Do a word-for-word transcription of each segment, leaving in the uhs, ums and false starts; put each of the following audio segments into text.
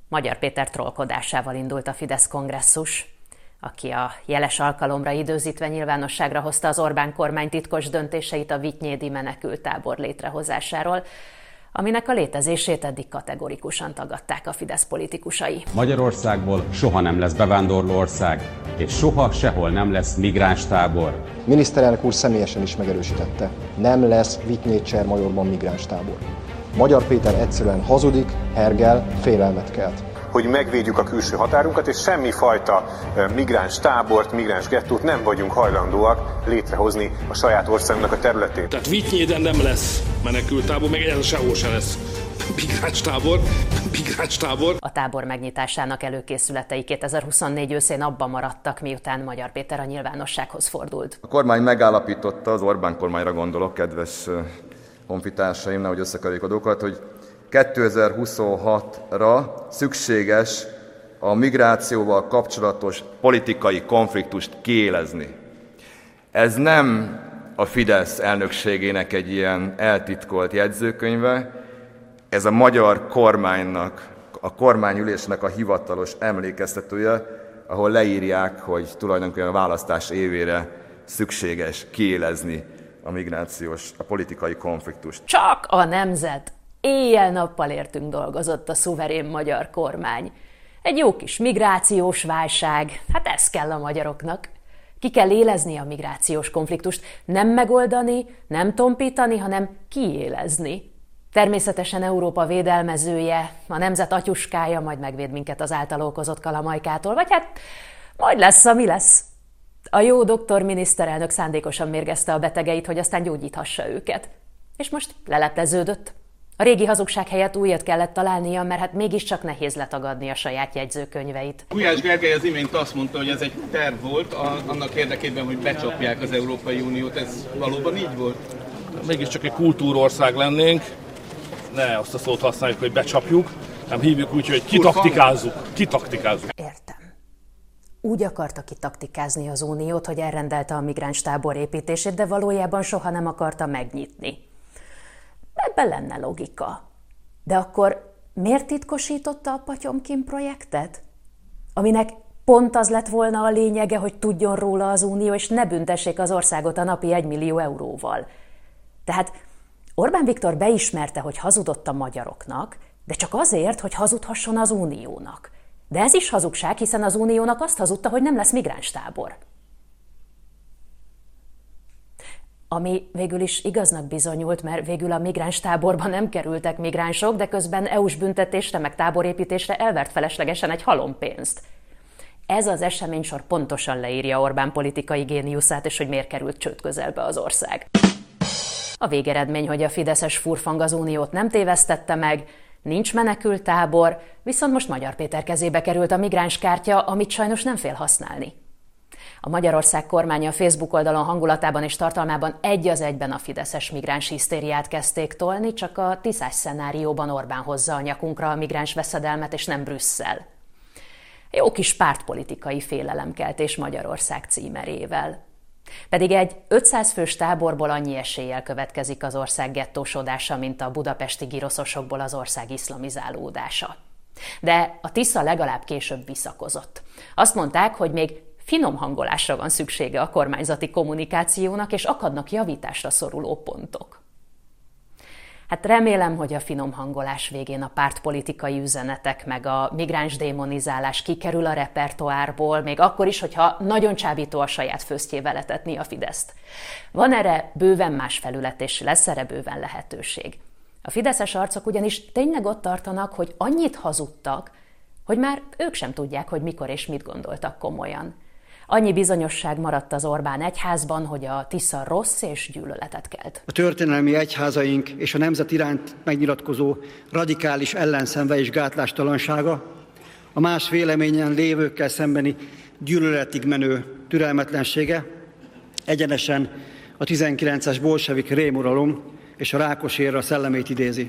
Magyar Péter trollkodásával indult a Fidesz kongresszus, aki a jeles alkalomra időzítve nyilvánosságra hozta az Orbán kormány titkos döntéseit a vitynédi menekülttábor létrehozásáról, aminek a létezését eddig kategorikusan tagadták a Fidesz politikusai. Magyarországból soha nem lesz bevándorló ország, és soha sehol nem lesz migránstábor. Miniszterelnök úr személyesen is megerősítette, nem lesz Vitynéd-Csermajorban migránstábor. Magyar Péter egyszerűen hazudik, hergel, félelmet kelt. Hogy megvédjük a külső határunkat, és semmifajta migráns tábort, migráns gettót nem vagyunk hajlandóak létrehozni a saját országunknak a területén. Tehát Vitynéden nem lesz menekülttábor, meg ez sehol se lesz migráns tábor, migráns tábor. A tábor megnyitásának előkészületei kétezer-huszonnégy őszén abban maradtak, miután Magyar Péter a nyilvánossághoz fordult. A kormány megállapította, az Orbán kormányra gondolok, kedves honfitársaim, nehogy összekerüljük a dolgokat, hogy kétezer-huszonhatra szükséges a migrációval kapcsolatos politikai konfliktust kiélezni. Ez nem a Fidesz elnökségének egy ilyen eltitkolt jegyzőkönyve, ez a magyar kormánynak, a kormányülésnek a hivatalos emlékeztetője, ahol leírják, hogy tulajdonképpen a választás évére szükséges kiélezni a migrációs, a politikai konfliktust. Csak a nemzet! Éjjel-nappal értünk dolgozott a szuverén magyar kormány. Egy jó kis migrációs válság, hát ez kell a magyaroknak. Ki kell élezni a migrációs konfliktust, nem megoldani, nem tompítani, hanem kiélezni. Természetesen Európa védelmezője, a nemzet atyuskája majd megvéd minket az által okozott kalamajkától, vagy hát majd lesz, ami lesz. A jó doktor miniszterelnök szándékosan mérgezte a betegeit, hogy aztán gyógyíthassa őket. És most lelepleződött. A régi hazugság helyett újat kellett találnia, mert hát mégiscsak nehéz letagadni a saját jegyzőkönyveit. Gulyás Gergely az imént azt mondta, hogy ez egy terv volt annak érdekében, hogy becsapják az Európai Uniót. Ez valóban így volt? Mégiscsak egy kultúrország lennénk, ne azt a szót használjuk, hogy becsapjuk, nem hívjuk úgy, hogy kitaktikázzuk. Kitaktikázzuk. Értem. Úgy akarta kitaktikázni az Uniót, hogy elrendelte a migránstábor építését, de valójában soha nem akarta megnyitni. Ebben lenne logika. De akkor miért titkosította a Patyomkin projektet? Aminek pont az lett volna a lényege, hogy tudjon róla az Unió, és ne büntessék az országot a napi egymillió euróval. Tehát Orbán Viktor beismerte, hogy hazudott a magyaroknak, de csak azért, hogy hazudhasson az Uniónak. De ez is hazugság, hiszen az Uniónak azt hazudta, hogy nem lesz migránstábor. Ami végül is igaznak bizonyult, mert végül a migránstáborban nem kerültek migránsok, de közben é u-s büntetésre meg táborépítésre elvert feleslegesen egy halompénzt. Ez az eseménysor pontosan leírja Orbán politikai géniuszát, és hogy miért került csőd közelbe az ország. A végeredmény, hogy a fideszes furfang az Uniót nem tévesztette meg, nincs menekülttábor, viszont most Magyar Péter kezébe került a migránskártya, amit sajnos nem fél használni. A Magyarország kormánya a Facebook oldalon hangulatában és tartalmában egy az egyben a fideszes migráns hisztériát kezdték tolni, csak a tiszás szenárióban Orbán hozza a nyakunkra a migráns veszedelmet, és nem Brüsszel. Jó kis pártpolitikai félelemkeltés Magyarország címerével. Pedig egy ötszáz fős táborból annyi eséllyel következik az ország gettósodása, mint a budapesti giroszosokból az ország iszlamizálódása. De a Tisza legalább később visszakozott. Azt mondták, hogy még finom hangolásra van szüksége a kormányzati kommunikációnak, és akadnak javításra szoruló pontok. Hát remélem, hogy a finom hangolás végén a pártpolitikai üzenetek meg a migráns démonizálás kikerül a repertoárból, még akkor is, hogyha nagyon csábító a saját főztjével etetni a Fideszt. Van erre bőven más felület, és lesz erre bőven lehetőség. A fideszes arcok ugyanis tényleg ott tartanak, hogy annyit hazudtak, hogy már ők sem tudják, hogy mikor és mit gondoltak komolyan. Annyi bizonyosság maradt az Orbán egyházban, hogy a Tisza rossz és gyűlöletet kelt. A történelmi egyházaink és a nemzet iránt megnyilatkozó radikális ellenszenve és gátlástalansága, a más véleményen lévőkkel szembeni gyűlöletig menő türelmetlensége egyenesen a tizenkilences bolsevik rémuralom és a Rákosi-éra szellemét idézi.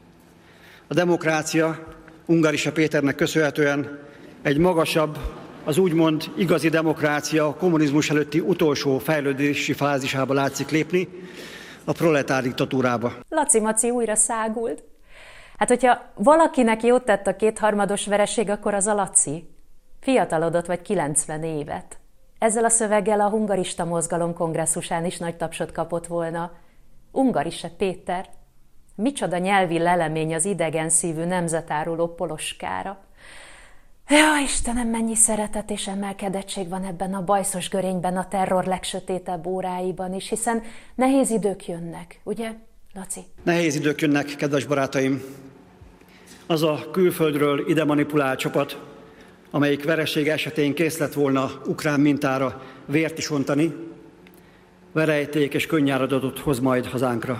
A demokrácia Ungárisa Péternek köszönhetően egy magasabb, az úgymond igazi demokrácia a kommunizmus előtti utolsó fejlődési fázisába látszik lépni, a proletár diktatúrába. Laci Maci újra szágult. Hát, hogyha valakinek jót tett a kétharmados vereség, akkor az a Laci. Fiatalodott vagy kilencven évet. Ezzel a szöveggel a hungarista mozgalom kongresszusán is nagy tapsot kapott volna. Ungarise Péter. Micsoda nyelvi lelemény az idegen szívű nemzetáruló poloskára. Ja, Istenem, mennyi szeretet és emelkedettség van ebben a bajszos görényben a terror legsötétebb óráiban is, hiszen nehéz idők jönnek, ugye, Laci? Nehéz idők jönnek, kedves barátaim. Az a külföldről ide manipulált csapat, amelyik vereség esetén kész lett volna ukrán mintára vért is ontani, verejték és könnyáradatot hoz majd hazánkra.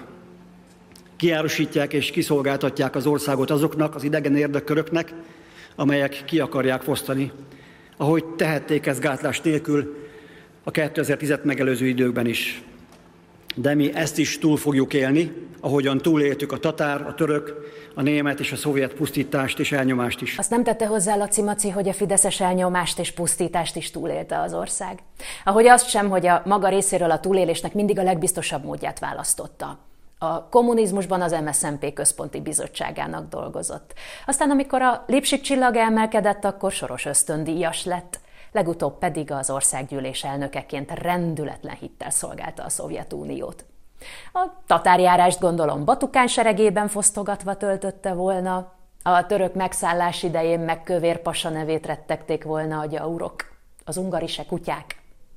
Kiárusítják és kiszolgáltatják az országot azoknak az idegen érdekköröknek, amelyek ki akarják fosztani, ahogy tehették ezt gátlás nélkül a kétezer-tízet megelőző időkben is. De mi ezt is túl fogjuk élni, ahogyan túléltük a tatár, a török, a német és a szovjet pusztítást és elnyomást is. Azt nem tette hozzá Laci Maci, hogy a fideszes elnyomást és pusztítást is túlélte az ország. Ahogy azt sem, hogy a maga részéről a túlélésnek mindig a legbiztosabb módját választotta. A kommunizmusban az em es zé en pé központi bizottságának dolgozott. Aztán, amikor a Lipsik csillag emelkedett, akkor soros ösztöndíjas lett. Legutóbb pedig az országgyűlés elnökeként rendületlen hittel szolgálta a Szovjetuniót. A tatárjárást gondolom Batukán seregében fosztogatva töltötte volna, a török megszállás idején meg Kövér pasa nevét rettegték volna a gyaurok, az ungarise kutyák.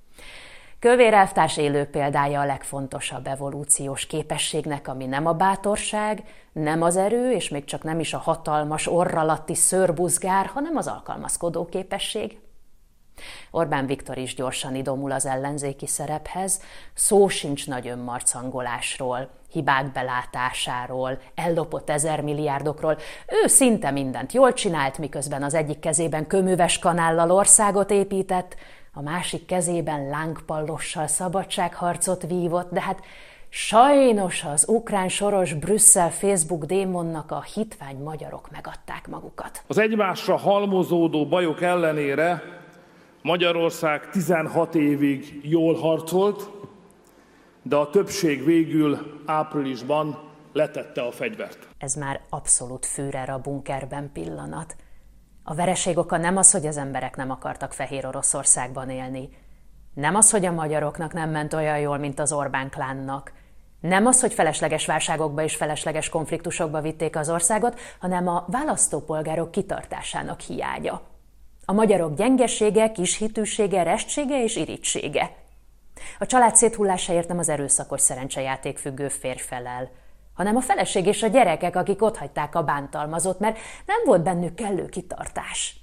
Kövér elvtárs élő példája a legfontosabb evolúciós képességnek, ami nem a bátorság, nem az erő, és még csak nem is a hatalmas orr alatti szőrbuzgár, hanem az alkalmazkodó képesség. Orbán Viktor is gyorsan idomul az ellenzéki szerephez, szó sincs nagy önmarcangolásról, hibák belátásáról, ellopott ezermilliárdokról. Ő szinte mindent jól csinált, miközben az egyik kezében köműves kanállal országot épített, a másik kezében lángpallossal szabadságharcot vívott, de hát sajnos az ukrán soros Brüsszel Facebook démonnak a hitvány magyarok megadták magukat. Az egymásra halmozódó bajok ellenére Magyarország tizenhat évig jól harcolt, de a többség végül áprilisban letette a fegyvert. Ez már abszolút Führer a bunkerben pillanat. A vereség oka nem az, hogy az emberek nem akartak Fehér Oroszországban élni. Nem az, hogy a magyaroknak nem ment olyan jól, mint az Orbán klánnak. Nem az, hogy felesleges válságokba és felesleges konfliktusokba vitték az országot, hanem a választópolgárok kitartásának hiánya. A magyarok gyengesége, kishitűsége, restsége és irítsége. A család széthullásáért nem az erőszakos szerencsejáték függő férj felel, hanem a feleség és a gyerekek, akik otthagyták a bántalmazót, mert nem volt bennük kellő kitartás.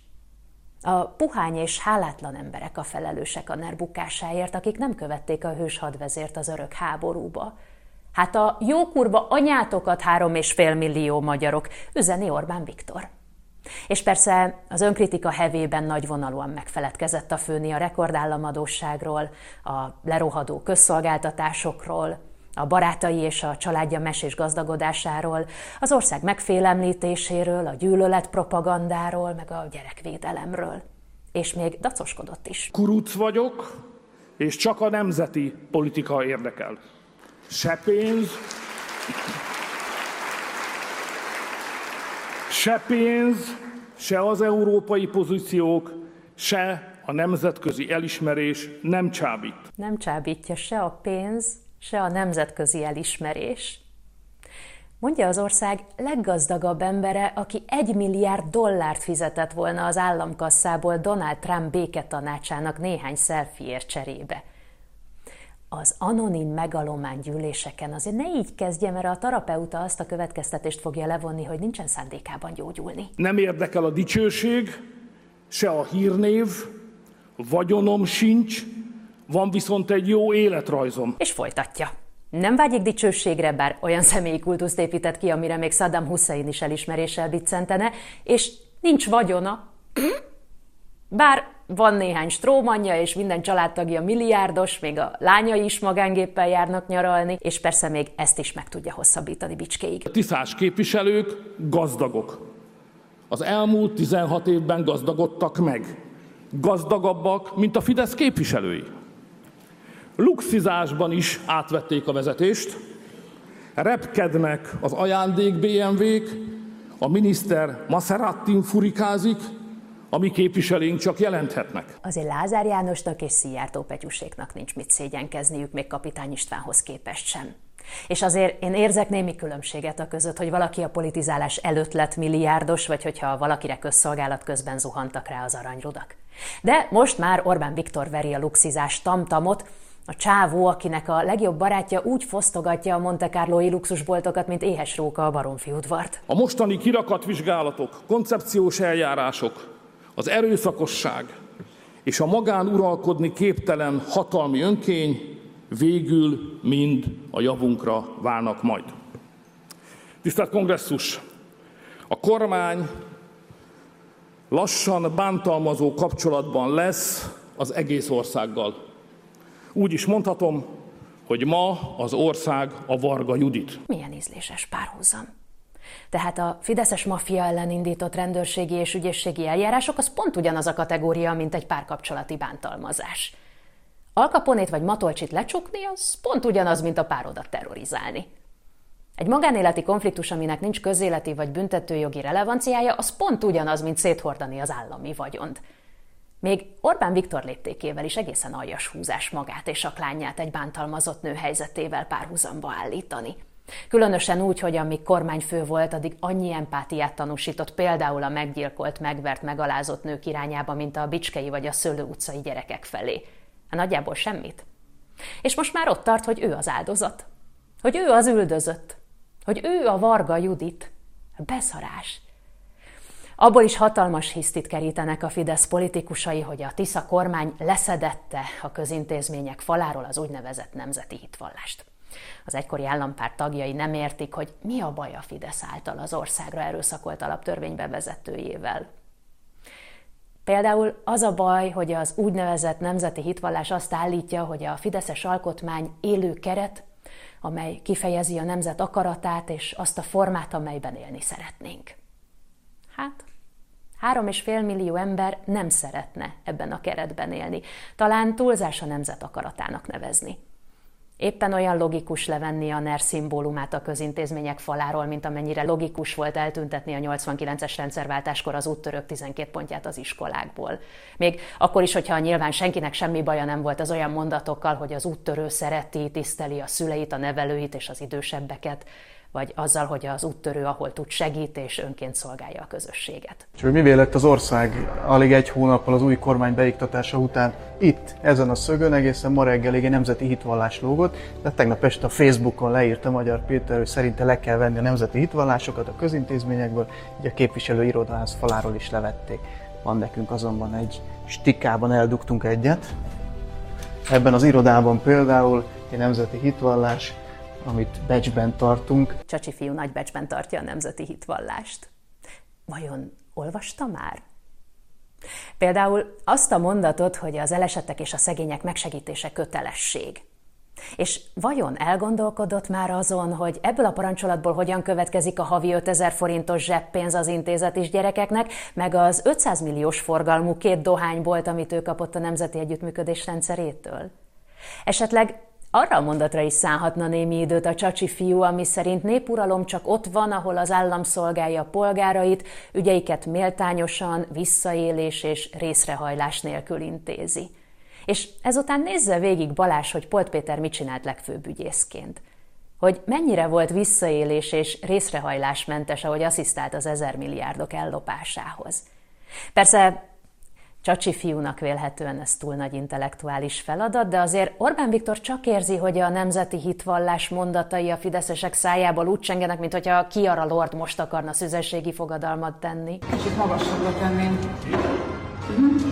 A puhány és hálátlan emberek a felelősek a NER bukásáért, akik nem követték a hős hadvezért az örök háborúba. Hát a jókurva anyátokat három és fél millió magyarok, üzeni Orbán Viktor. És persze az önkritika hevében nagyvonalúan megfeledkezett a főni a rekordállamadósságról, a lerohadó közszolgáltatásokról, a barátai és a családja mesés gazdagodásáról, az ország megfélemlítéséről, a gyűlöletpropagandáról, meg a gyerekvédelemről. És még dacoskodott is. Kuruc vagyok, és csak a nemzeti politika érdekel. Se pénz, se pénz, se az európai pozíciók, se a nemzetközi elismerés nem csábít. Nem csábítja se a pénz, se a nemzetközi elismerés. Mondja az ország leggazdagabb embere, aki egy milliárd dollárt fizetett volna az államkasszából Donald Trump béketanácsának néhány szelfiért cserébe. Az anonim megalomán gyűléseken azért ne így kezdje, mert a terapeuta azt a következtetést fogja levonni, hogy nincsen szándékában gyógyulni. Nem érdekel a dicsőség, se a hírnév, vagyonom sincs, van viszont egy jó életrajzom. És folytatja. Nem vágyik dicsőségre, bár olyan személyi kultuszt épített ki, amire még Saddam Hussein is elismeréssel biccentene, és nincs vagyona, bár van néhány strómanja, és minden családtagja milliárdos, még a lányai is magángéppel járnak nyaralni, és persze még ezt is meg tudja hosszabbítani bicskéig. A tiszás képviselők gazdagok. Az elmúlt tizenhat évben gazdagodtak meg. Gazdagabbak, mint a Fidesz képviselői. Luxizásban is átvették a vezetést, repkednek az ajándék bé em vék, a miniszter Maserattin furikázik, a mi képviselőink csak jelenthetnek. Azért Lázár Jánosnak és Szijjártó Petyuséknak nincs mit szégyenkezniük, még Kapitány Istvánhoz képest sem. És azért én érzek némi különbséget a között, hogy valaki a politizálás előtt lett milliárdos, vagy hogyha valakire közszolgálat közben zuhantak rá az aranyrudak. De most már Orbán Viktor veri a luxizás tamtamot, a csávó, akinek a legjobb barátja úgy fosztogatja a Monte Carlói luxusboltokat, mint éhes róka a Baromfi udvart. A mostani kirakatvizsgálatok, koncepciós eljárások, az erőszakosság és a magánuralkodni képtelen hatalmi önkény végül mind a javunkra válnak majd. Tisztelt Kongresszus! A kormány lassan bántalmazó kapcsolatban lesz az egész országgal. Úgy is mondhatom, hogy ma az ország a Varga Judit. Milyen ízléses párhuzam. Tehát a fideszes maffia ellen indított rendőrségi és ügyészségi eljárások az pont ugyanaz a kategória, mint egy párkapcsolati bántalmazás. Al Caponét vagy Matolcsit lecsukni, az pont ugyanaz, mint a párodat terrorizálni. Egy magánéleti konfliktus, aminek nincs közéleti vagy büntetőjogi relevanciája, az pont ugyanaz, mint széthordani az állami vagyont. Még Orbán Viktor léptékével is egészen aljas húzás magát és a klánját egy bántalmazott nő helyzetével párhuzamba állítani. Különösen úgy, hogy amíg kormányfő volt, addig annyi empátiát tanúsított például a meggyilkolt, megvert, megalázott nők irányába, mint a Bicskei vagy a Szőlő utcai gyerekek felé. Hát nagyjából semmit. És most már ott tart, hogy ő az áldozat. Hogy ő az üldözött. Hogy ő a Varga Judit. Beszarás. Abból is hatalmas hisztit kerítenek a Fidesz politikusai, hogy a Tisza kormány leszedette a közintézmények faláról az úgynevezett nemzeti hitvallást. Az egykori állampárt tagjai nem értik, hogy mi a baj a Fidesz által az országra erőszakolt alaptörvény bevezetőjével. Például az a baj, hogy az úgynevezett nemzeti hitvallás azt állítja, hogy a fideszes alkotmány élő keret, amely kifejezi a nemzet akaratát és azt a formát, amelyben élni szeretnénk. Hát, három és fél millió ember nem szeretne ebben a keretben élni. Talán túlzás a nemzet akaratának nevezni. Éppen olyan logikus levenni a NER szimbólumát a közintézmények faláról, mint amennyire logikus volt eltüntetni a nyolcvankilences rendszerváltáskor az úttörők tizenkét pontját az iskolákból. Még akkor is, hogyha nyilván senkinek semmi baja nem volt az olyan mondatokkal, hogy az úttörő szereti, tiszteli a szüleit, a nevelőit és az idősebbeket, vagy azzal, hogy az úttörő, ahol tud, segít és önként szolgálja a közösséget. És hogy mivé lett az ország alig egy hónappal az új kormány beiktatása után itt, ezen a szögön egészen ma reggelig egy nemzeti hitvallás lógott, de tegnap este a Facebookon leírta Magyar Péter, hogy szerinte le kell venni a nemzeti hitvallásokat a közintézményekből, így a képviselő irodaház faláról is levették. Van nekünk azonban egy stikában eldugtunk egyet. Ebben az irodában például egy nemzeti hitvallás, amit becsben tartunk. Csacsi fiú nagy becsben tartja a nemzeti hitvallást. Vajon olvasta már? Például azt a mondatot, hogy az elesettek és a szegények megsegítése kötelesség. És vajon elgondolkodott már azon, hogy ebből a parancsolatból hogyan következik a havi ötezer forintos zseppénz az intézetis gyerekeknek, meg az ötszáz milliós forgalmú két dohánybolt, amit ő kapott a Nemzeti Együttműködés rendszerétől? Esetleg arra a mondatra is szánhatna némi időt a csacsi fiú, ami szerint népuralom csak ott van, ahol az állam szolgálja a polgárait, ügyeiket méltányosan, visszaélés és részrehajlás nélkül intézi. És ezután nézze végig Balázs, hogy Polt Péter mit csinált legfőbb ügyészként. Hogy mennyire volt visszaélés és részrehajlásmentes, ahogy asszisztált az ezer milliárdok ellopásához. Persze csacsi fiúnak vélhetően ez túl nagy intellektuális feladat, de azért Orbán Viktor csak érzi, hogy a nemzeti hitvallás mondatai a fideszesek szájából úgy csengenek, mint hogyha Kiara Lord most akarna szüzességi fogadalmat tenni. Kicsit magasabbra tenném. Uh-huh.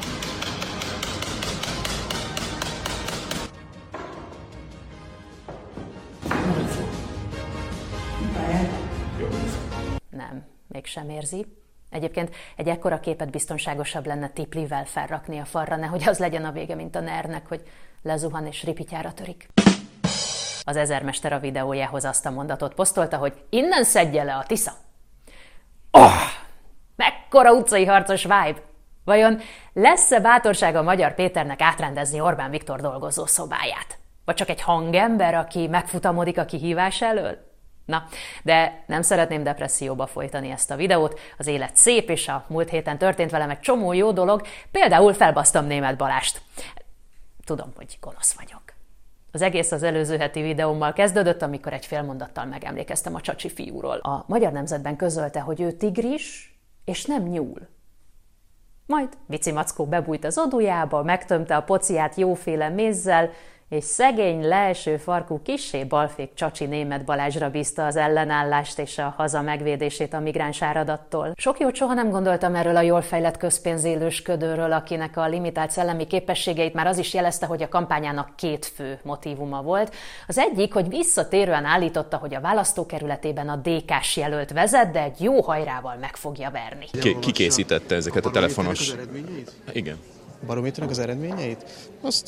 Nem, mégsem érzi. Egyébként egy ekkora képet biztonságosabb lenne tiplivel felrakni a falra, nehogy az legyen a vége, mint a nernek, hogy lezuhan és ripityára törik. Az ezermester a videójához azt a mondatot posztolta, hogy innen szedje le a Tisza. Oh, mekkora utcai harcos vibe! Vajon lesz-e bátorsága Magyar Péternek átrendezni Orbán Viktor dolgozó szobáját? Vagy csak egy hangember, aki megfutamodik a kihívás elől? Na, de nem szeretném depresszióba folytani ezt a videót, az élet szép, és a múlt héten történt velem egy csomó jó dolog, például felbasztam Németh Balást. Tudom, hogy gonosz vagyok. Az egész az előző heti videómmal kezdődött, amikor egy fél mondattal megemlékeztem a Csacsi fiúról. A Magyar Nemzetben közölte, hogy ő tigris, és nem nyúl. Majd Vici Mackó bebújt az odujába, megtömte a pociát jóféle mézzel, és szegény, leeső farkú kissé balfék Csacsi Németh Balázsra bízta az ellenállást és a haza megvédését a migráns áradattól. Sok jót soha nem gondoltam erről a jól fejlett közpénzélősködőről, akinek a limitált szellemi képességeit már az is jelezte, hogy a kampányának két fő motívuma volt. Az egyik, hogy visszatérően állította, hogy a választókerületében a dé ká-s jelölt vezet, de egy jó hajrával meg fogja verni. Ki, ki készítette ezeket a telefonos... Igen. Barométernek az eredményeit? Azt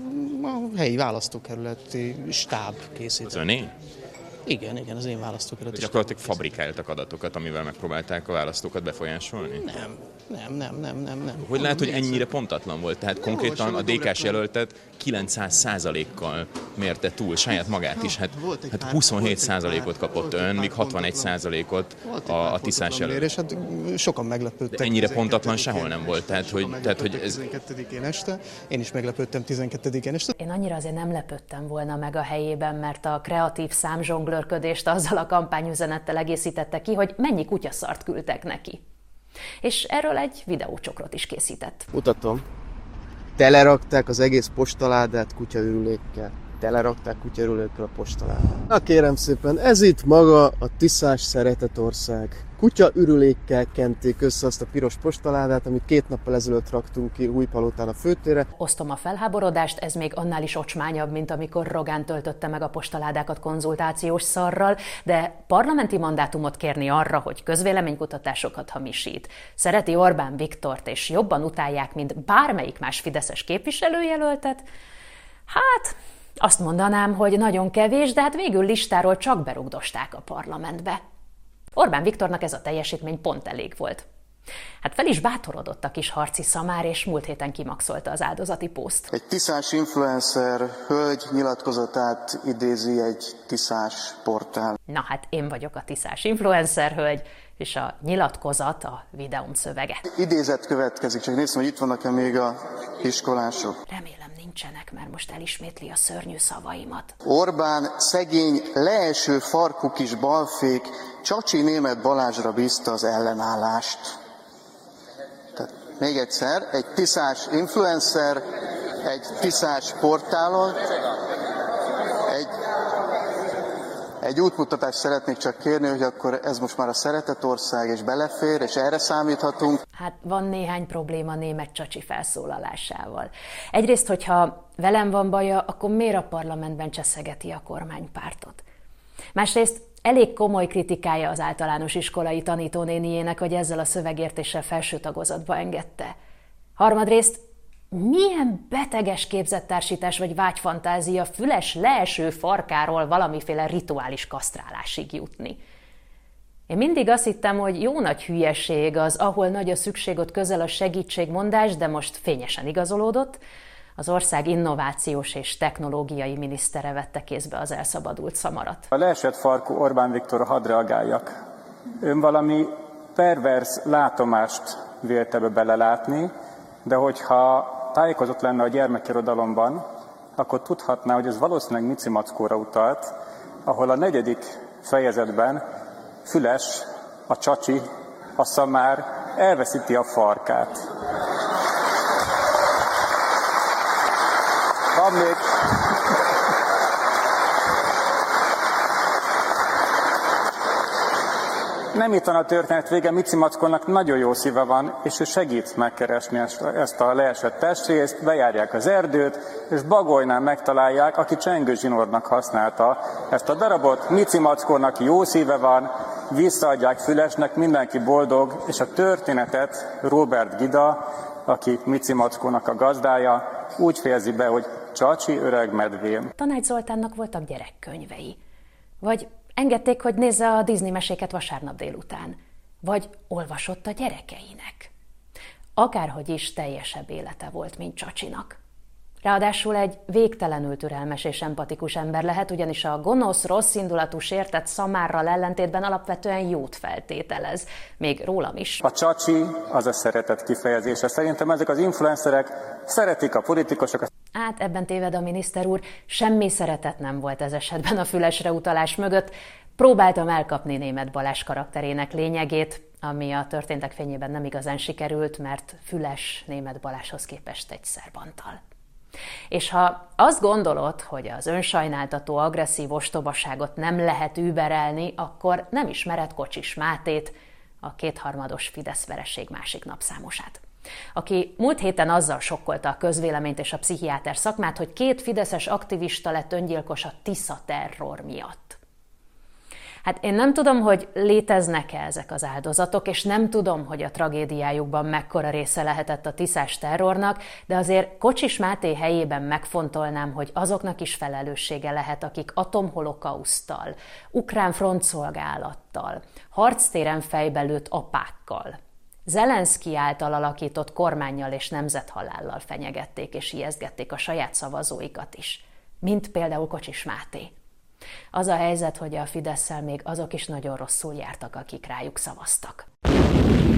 a helyi választókerületi stáb készített. Az öné? Igen, igen, az én választókerületi stáb. Gyakorlatilag fabrikáltak adatokat, amivel megpróbálták a választókat befolyásolni? Nem, nem, nem, nem, nem. nem. Hogy lehet, hogy ennyire pontatlan volt? Tehát konkrétan a dé ká-s jelöltet kilencszáz százalékkal mérte túl, saját magát is. Hát, hát huszonhét százalékot kapott ön, míg hatvanegy százalékot a, a tiszás jelölt. És hát sokan meglepődtek. De ennyire pontatlan sehol nem volt. Tehát, hogy, tehát, hogy ez... tizenkettedikén este, én is meglepődtem tizenkettedikén este. Én annyira azért nem lepődtem volna meg a helyében, mert a kreatív számzsonglőrködést azzal a kampányüzenettel egészítette ki, hogy mennyi kutyaszart küldtek neki. És erről egy videócsokrot is készített. Mutatom. Telerakták az egész postaládát kutyaürülékkel. Telerakták kutyaürülékkel a postaládát. Na kérem szépen, ez itt maga a Tiszás Szeretetország. Kutyaürülékkel kenték össze azt a piros postaládát, amit két nappal ezelőtt raktunk ki Újpalotán a főtérre. Osztom a felháborodást, ez még annál is ocsmányabb, mint amikor Rogán töltötte meg a postaládákat konzultációs szarral, de parlamenti mandátumot kérni arra, hogy közvéleménykutatásokat hamisít. Szereti Orbán Viktort, és jobban utálják, mint bármelyik más fideszes képviselőjelöltet? Hát... azt mondanám, hogy nagyon kevés, de hát végül listáról csak berugdosták a parlamentbe. Orbán Viktornak ez a teljesítmény pont elég volt. Hát fel is bátorodott a kis harci szamár, és múlt héten kimaxolta az áldozati pószt. Egy tiszás influencer hölgy nyilatkozatát idézi egy tiszás portál. Na hát én vagyok a tiszás influencer hölgy, és a nyilatkozat a videóm szövege. Idézet következik, csak nézem, hogy itt vannak-e még a iskolások. Remélem nincsenek, mert most elismétli a szörnyű szavaimat. Orbán szegény, leeső farkú kis balfék Csacsi Németh Balázsra bízta az ellenállást. Tehát még egyszer, egy tiszás influencer, egy tiszás portálon, egy, egy útmutatást szeretnék csak kérni, hogy akkor ez most már a Szeretetország, és belefér, és erre számíthatunk. Hát van néhány probléma Németh Csacsi felszólalásával. Egyrészt, hogyha velem van baja, akkor miért a parlamentben cseszegeti a kormánypártot? Másrészt elég komoly kritikája az általános iskolai tanítónéniének, hogy ezzel a szövegértéssel felső tagozatba engedte. Harmadrészt, milyen beteges képzettársítás vagy vágyfantázia füles leeső farkáról valamiféle rituális kasztrálásig jutni. Én mindig azt hittem, hogy jó nagy hülyeség az, ahol nagy a szükség, ott közel a segítségmondás, de most fényesen igazolódott. Az ország innovációs és technológiai minisztere vette kézbe az elszabadult szamarat. A leesett farkú Orbán Viktorra hadd reagáljak. Ön valami pervers látomást vélt ebbe belelátni, de hogyha tájékozott lenne a gyermekirodalomban, akkor tudhatná, hogy ez valószínűleg Mici Mackóra utalt, ahol a negyedik fejezetben Füles, a Csacsi, a szamár elveszíti a farkát. Van még... Nem itt van a történet vége, Mici Mackónak nagyon jó szíve van, és ő segít megkeresni ezt a leesett testrészt, bejárják az erdőt, és Bagolynál megtalálják, aki csengőzsinórnak használta ezt a darabot. Mici Mackónak jó szíve van, visszaadják Fülesnek, mindenki boldog, és a történetet Róbert Gida, aki Mici Mackónak a gazdája, úgy fejezi be, hogy Csacsi öreg medvém. Tanács Zoltánnak voltak gyerekkönyvei. Vagy engedték, hogy nézze a Disney meséket vasárnap délután. Vagy olvasott a gyerekeinek. Akárhogy is teljesebb élete volt, mint Csacsinak. Ráadásul egy végtelenül türelmes és empatikus ember lehet, ugyanis a gonosz, rosszindulatú, sértett szamárral ellentétben alapvetően jót feltételez. Még rólam is. A csacsi az a szeretet kifejezése. Szerintem ezek az influencerek szeretik a politikusokat. Hát ebben téved a miniszter úr, semmi szeretet nem volt ez esetben a Fülesre utalás mögött. Próbáltam elkapni Németh Balázs karakterének lényegét, ami a történtek fényében nem igazán sikerült, mert Füles Németh Balázshoz képest egy szerbantal. És ha azt gondolod, hogy az önsajnáltató, agresszív ostobaságot nem lehet überelni, akkor nem ismered Kocsis Mátét, a kétharmados Fidesz vereség másik napszámosát, aki múlt héten azzal sokkolta a közvéleményt és a pszichiáter szakmát, hogy két fideszes aktivista lett öngyilkos a Tisza terror miatt. Hát én nem tudom, hogy léteznek-e ezek az áldozatok, és nem tudom, hogy a tragédiájukban mekkora része lehetett a tiszás terrornak, de azért Kocsis Máté helyében megfontolnám, hogy azoknak is felelőssége lehet, akik atomholokauszttal, ukrán frontszolgálattal, harctéren fejbelőtt apákkal, Zelenszky által alakított kormánnyal és nemzethalállal fenyegették és ijesztgették a saját szavazóikat is, mint például Kocsis Máté. Az a helyzet, hogy a Fidesszel még azok is nagyon rosszul jártak, akik rájuk szavaztak.